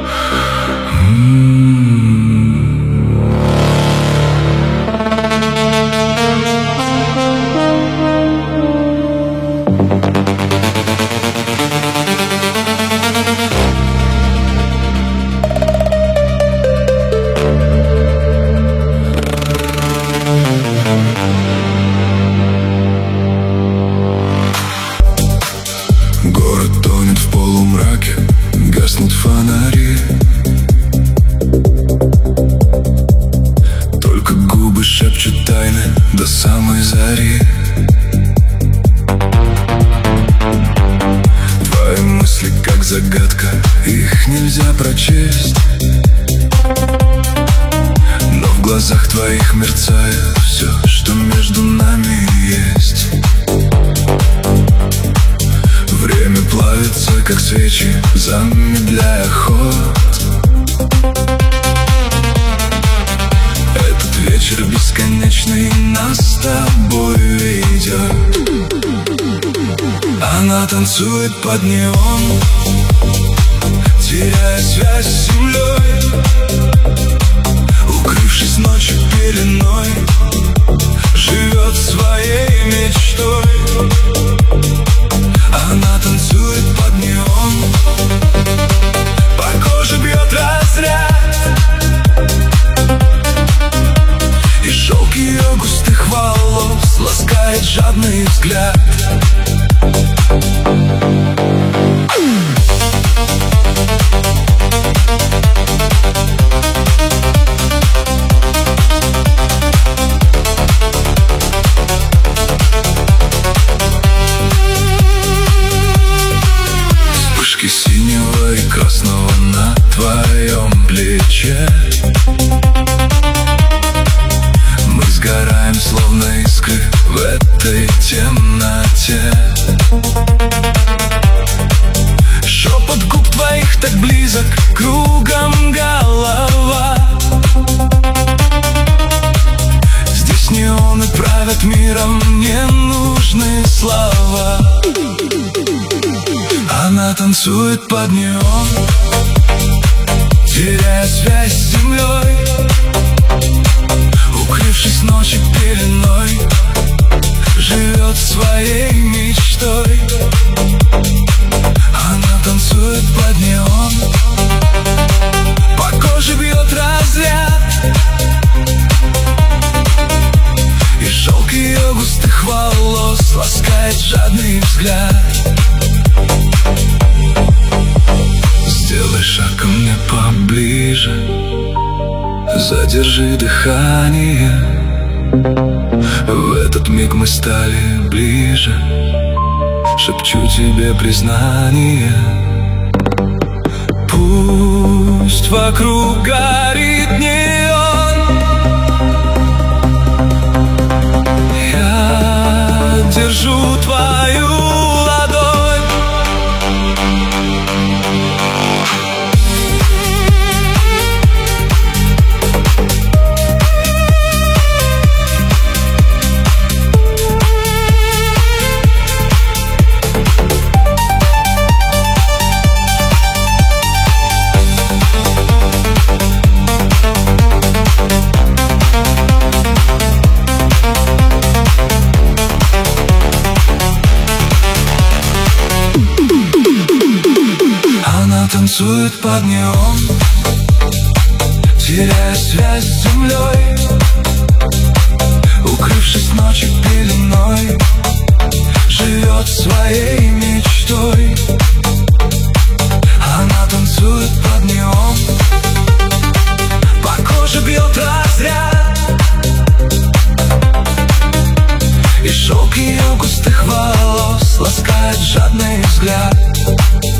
Город тонет в полумраке, гаснут фонари. Только губы шепчут тайны до самой зари. Твои мысли как загадка, их нельзя прочесть. Но в глазах твоих мерцает все, что между нами есть. Время плавится, как свечи, замедляя ход. Этот вечер бесконечный нас с тобой ведет. Она танцует под неон, теряя связь с землей. Укрывшись ночью пеленой, живет своей мечтой. Она танцует под неон, по коже бьет разряд, и шелк ее густых волос ласкает жадный взгляд. Синего и красного на твоем плече. Мы сгораем, словно искры в этой темноте. Шепот губ твоих так близок, кругом голова. Здесь неоны правят миром, не нужны слова. Она танцует под неон, теряя связь с землей. Укрывшись ночью пеленой, живет своей мечтой. Она танцует под неон, по коже бьет разряд, и шелк ее густых волос ласкает жадный взгляд. Сделай шаг ко мне поближе, задержи дыхание. В этот миг мы стали ближе, шепчу тебе признание. Пусть вокруг горит неон, я держу твою ладонь. Танцует под неон, теряя связь с землей. Укрывшись ночью пеленой, живет своей мечтой. Она танцует под неон, по коже бьет разряд, и шелк ее густых волос ласкает жадный взгляд.